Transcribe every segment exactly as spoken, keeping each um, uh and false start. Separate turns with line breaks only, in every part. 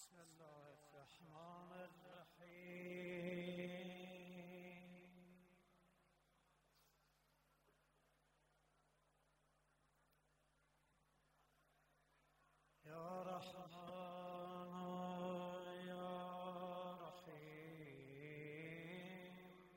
بسم الله الرحمن الرحیم. یا رحمان یا رحیم.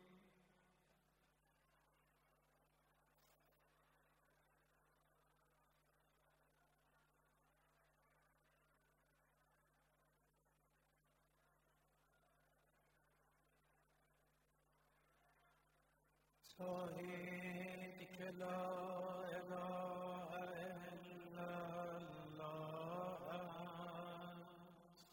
توحید که لا اله الا الله است،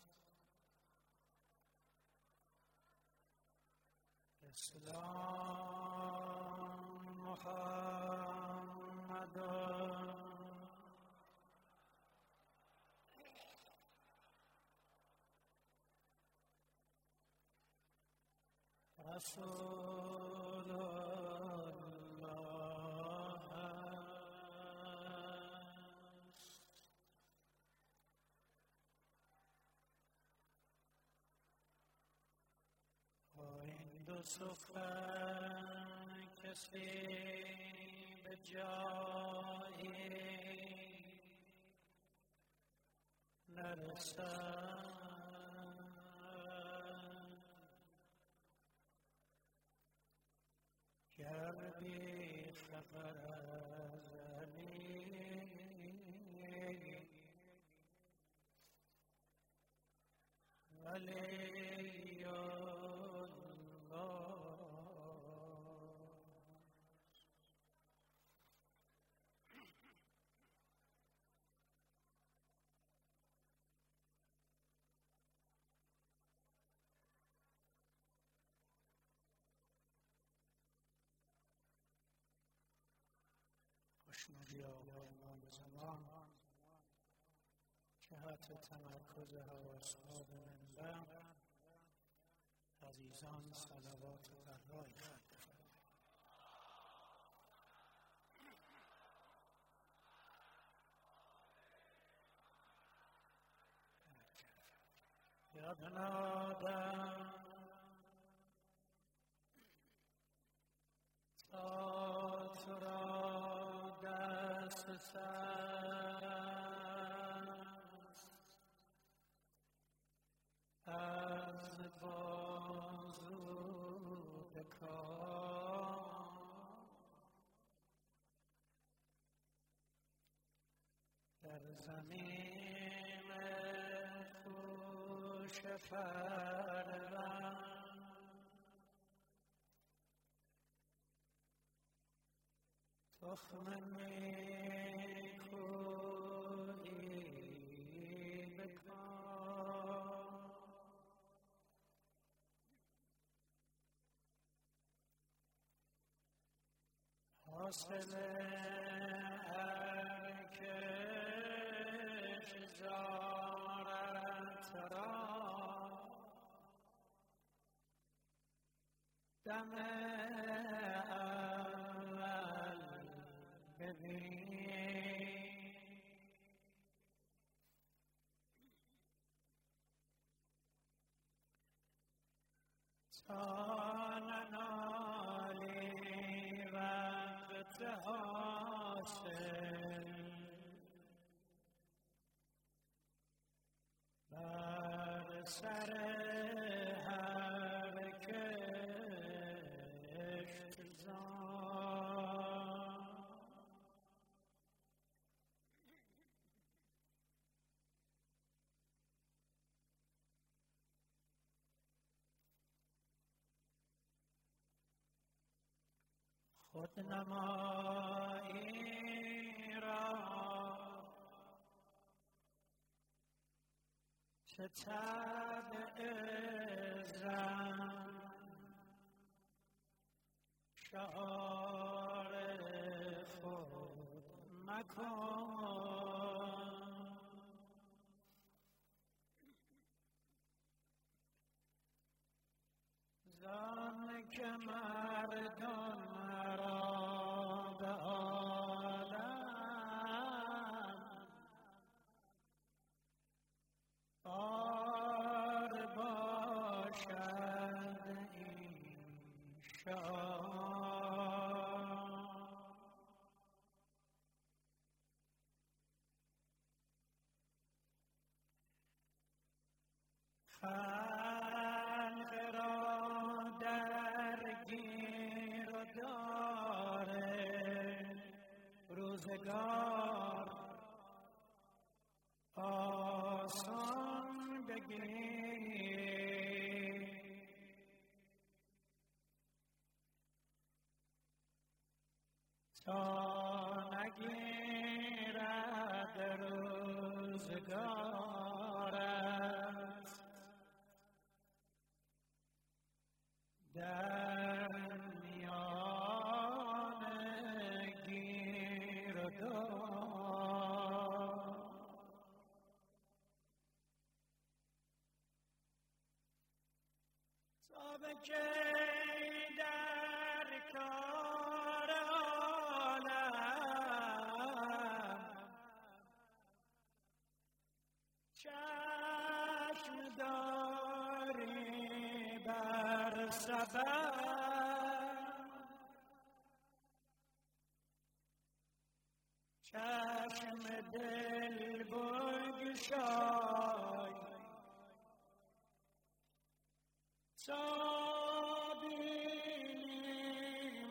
اسلام محمد رسول الله است. با این دو سخن کسی به جایی نرسد، گر بی خبر از علی ولی الله. خوشنودی آقای امام زمان، جهت تمرکز حواس‌ها به منبر، عزیزان صلوات برای خلق یا ابن آدم تا تو را دست سست از بازو بکار، در زمین پوش پرور تخم نیکویی بکار، حاصل هر کش زارت را دم اول ببین، تا ننالی وقت حاصل بر سر هر کشت زار. خودنمایی را چه طبع زن شعار خود مکن، زان که مردم را به عالم خلق را درگیر و داره روزگار آسان بگیر تا نگیرد روزگارت در میان گیر و دار سابقه در کار عالم چشم داری بر سبب چشم دل بگشای تا بینی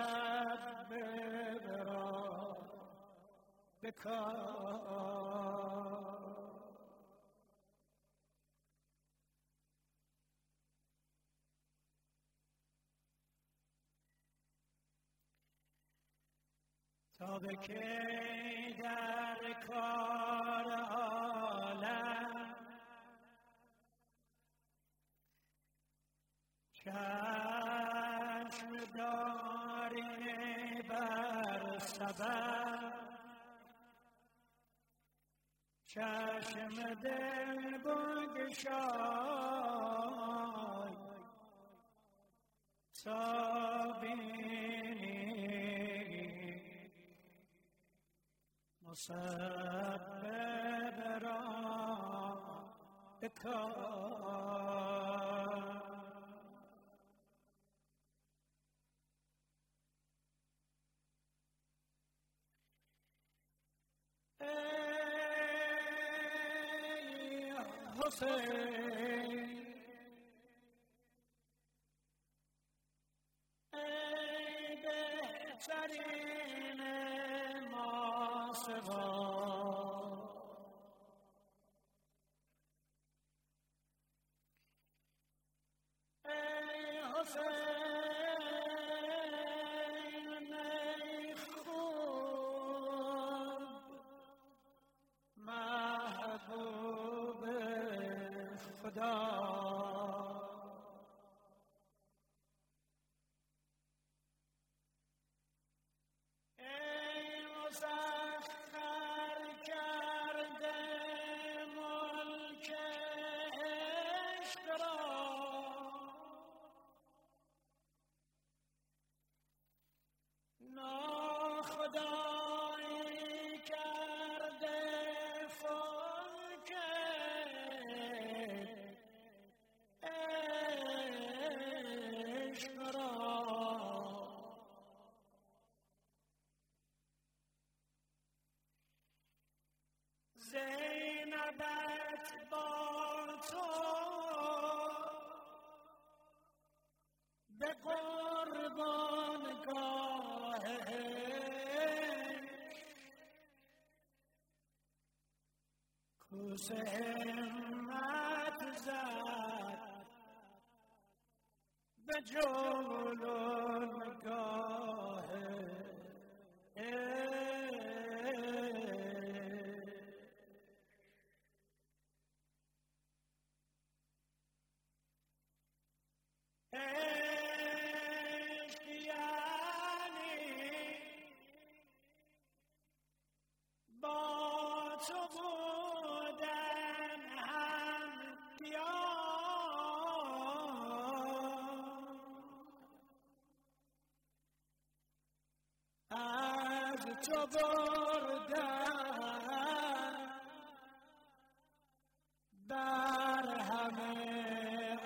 مسبب را به کار تا به کی در کار عالم چشم داری بر سبب چشم دل بگشای تا بینی مسبب را به کار ای حسین ای بهترین ای حسین ای خوب محبوب خدا مسخر کرده ملک عشق را ناخدایی کرده فلک عشق را زینبت با تو به قربانگاهش کوس همت زد به جولانگاهش تو بردن بر همه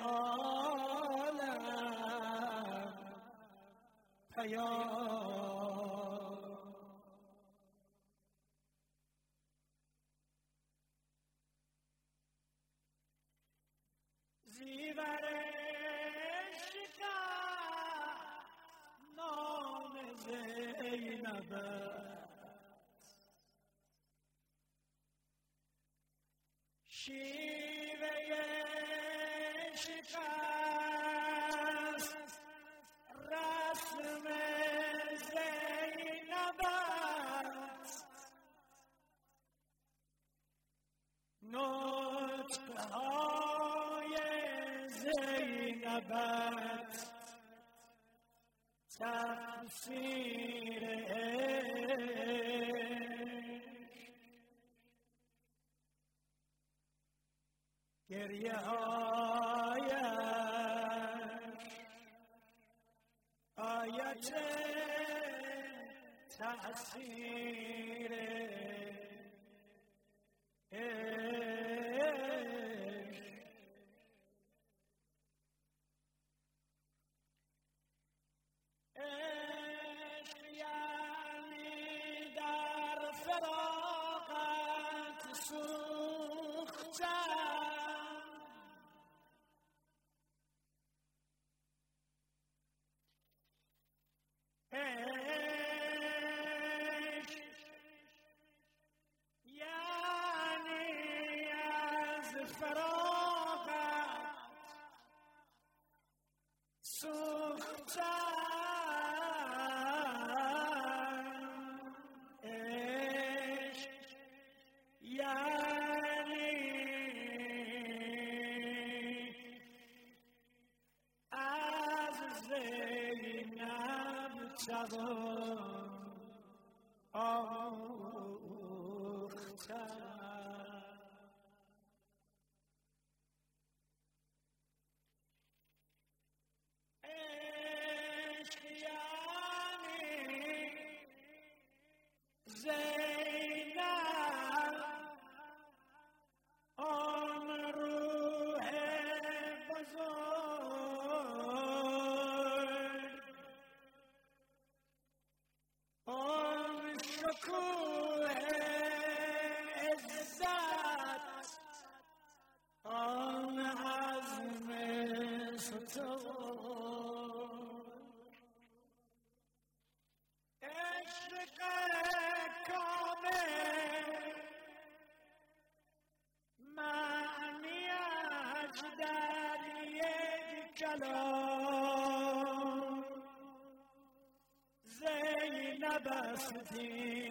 عالم پیام شیورش نام زینب شیوه شکست رسم زینب نطقهای زینب تفسیر گریه هایش آیت تأثیر عشق یعنی در فراقت سوختن عشق یعنی از فراقت سوختن شبان آختن عشق یعنی زینب آن روح بزرگ آن شکوه عزت آن عزم ستون عشق کامل معنیش در یک کلام زینب استی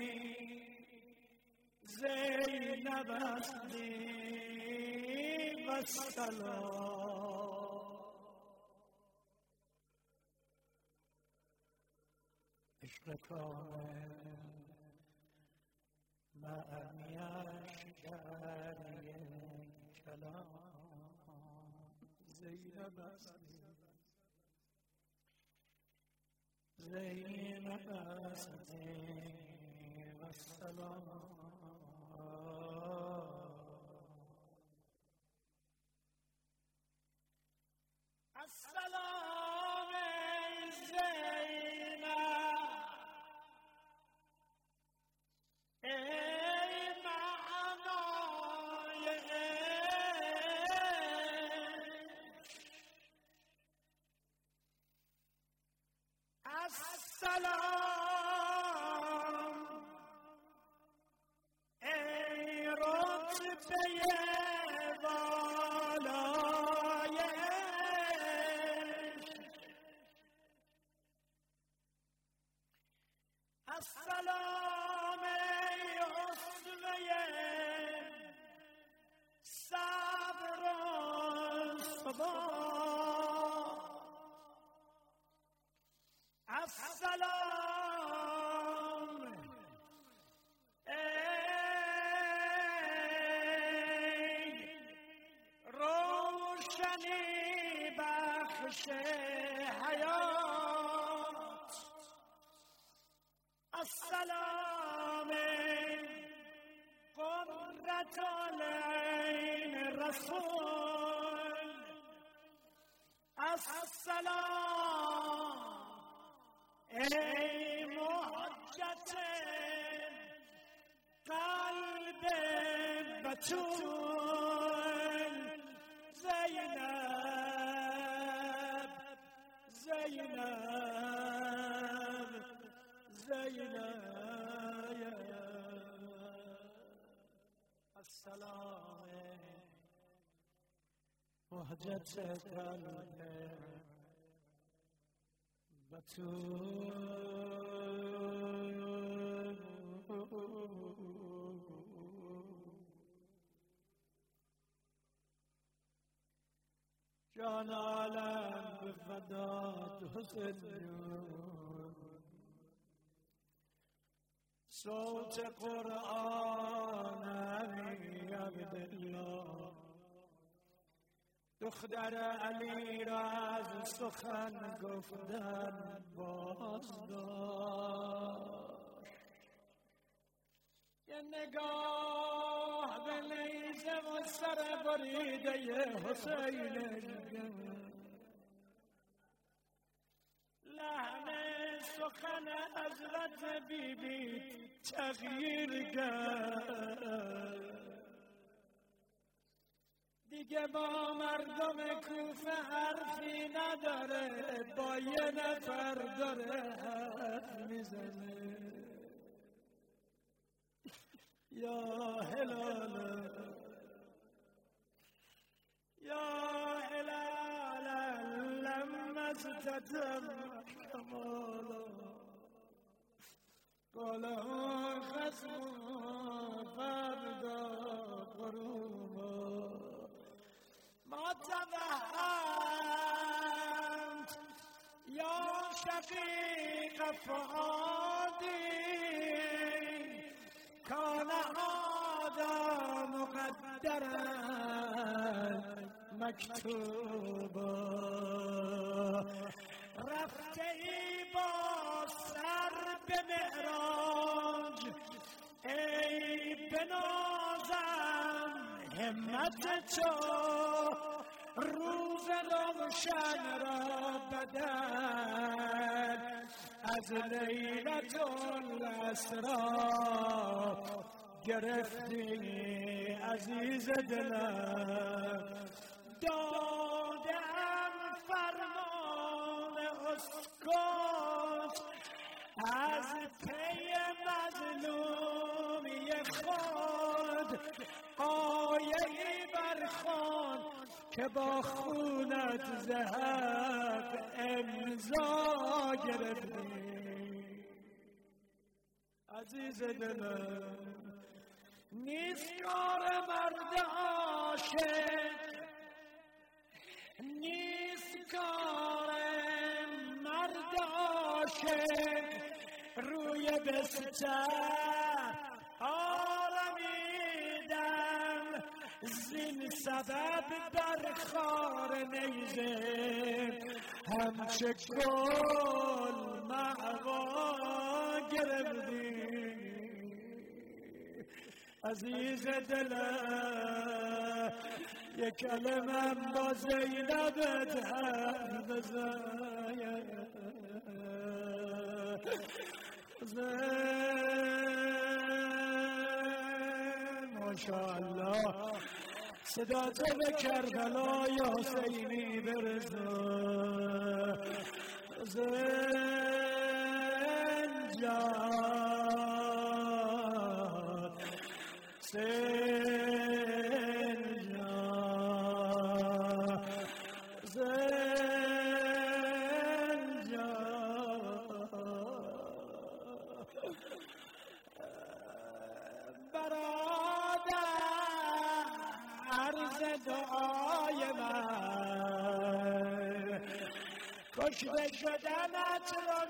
زینب استی و سلام عشق کامل معنیش در یک کلام زینب استی زینب استی و سلام السلام زینب ای معنای السلام ای رتبه بالای السلام ای اسوه صبر و ثبات السلام ای روشنی بخش حیات السلام قرة العین رسول السلام ای محجت قلب بتول زینب بهجت قلب بتول جان عالم به فدات حسین صوت قرآن علی عبدالله دختر علی را از سخن گفتن باز داشت یه نگاه به نیزه و سر بریده حسین لحن سخن حضرت بی بی تغییر کرد دیگه با مردم کوفه حرفی نداره با یه نفر داره حرف میزنه یا هلال یا هلال لما ستتم کمالا قاله خصم فردا قروبا ما توهمت یا شقیق فؤادی کان هذا مقدرا مکتوبا رفته ای با سر به معراج ای بنازم همت تو روز روشن را بدل از لیلت الاسرا گرفتی عزیز دلم دادم فرمان اسکت از پی مظلومی خود آیه‌ای برخوان که با خونت زهق امضا گرفتی عزیز دلم نیست کار مرد عاشق نیست کار مرد عاشق روی بستر آرمیدن زین سبب در خار نیزه همچه گل مهوا گرفتی عزیز دلم یک کلمه با زینبت حرف بزن ماشاءالله صدا تو به کربلای حسینی برسه حسین جان حسین جان حسین جان برادر عرض دعای من کشته شدنت رو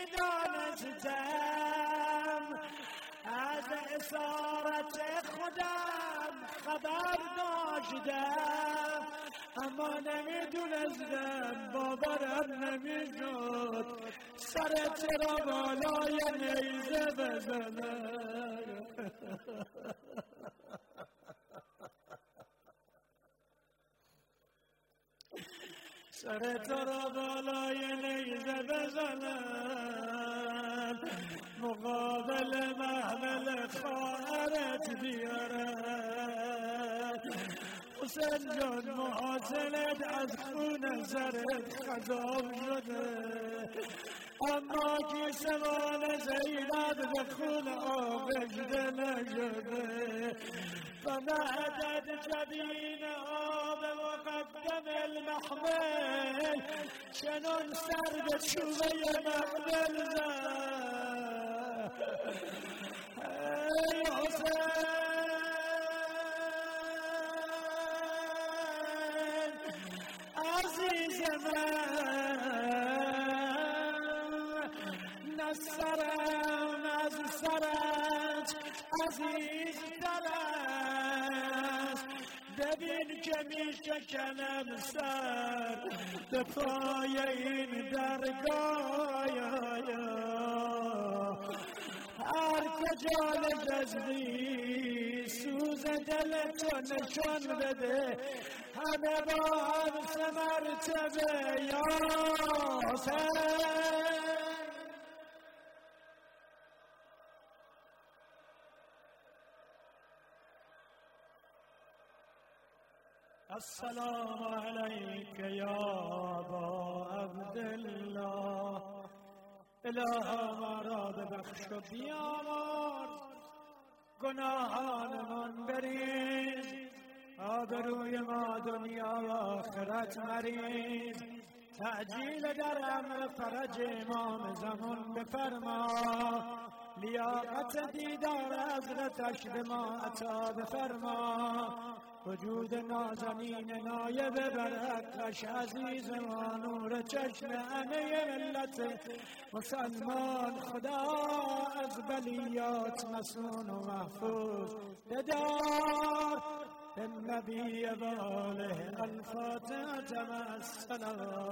میدانستم از اسارت خودم خبر داشتم اما نمیدونستم باورم نمیشد سرت را بالای نیزه بزنم سرت را بالای نیزه بزنم مقابل محمل خواهرت بیارم حسین جان محاصلت از خون سرت خضاب شده اما کی سوال زینب به خون آغشته نشده و نهدت جبین آب مقدم محمل چنان سر به چوبه محمل زد ای حسین عزیز من نه سرم از سرت عزیز در است ببین که می شکنم سر به پای این درگاه هر کجا نشستی سوز دل تو نشان بده همه با هم سه مرتبه یا حسین السلام علیک یا ابا عبدالله الها ما را ببخش و بیامرز گناهانمان بریز آبروی ما دنیا و آخرت مریز تعجیل در امر فرج امام زمان بفرما لیاقت دیدار حضرتش به ما عطا بفرما وجود نازنین نایب برحقش عزیز ما نور چشم همه ملت مسلمان خدا از بلیات مسون و محفوظ بدار النبی و آله الفاتحة مع السلام